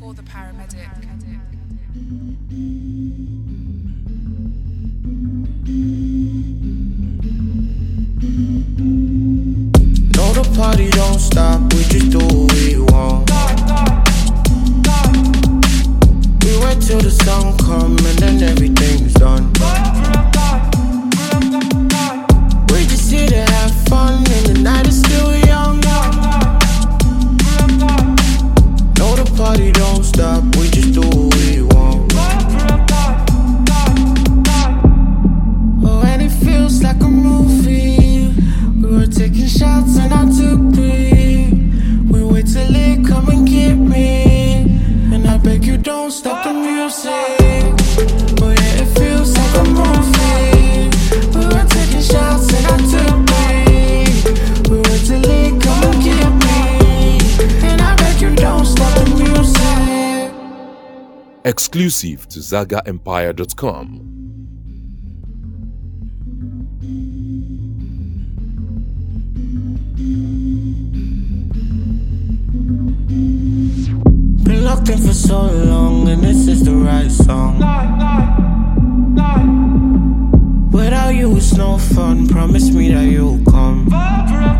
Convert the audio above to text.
or the paramedic. No, the party don't stop, we just do what we want. We wait till the sun come and then everything's done. We just here to have fun and the night is still young. No, the party don't stop, we just do what we want. Oh, and it feels like a movie. We were taking shots and I took three. We wait till it come and get me, and I beg you don't stop the music. Oh yeah, it feels like a movie. We were taking shots and I took three. We wait till it come and get me, and I beg you don't stop the music. Exclusive to ZagaEmpire.com. Been locked in for so long, and this is the right song. Without you, it's no fun. Promise me that you'll come.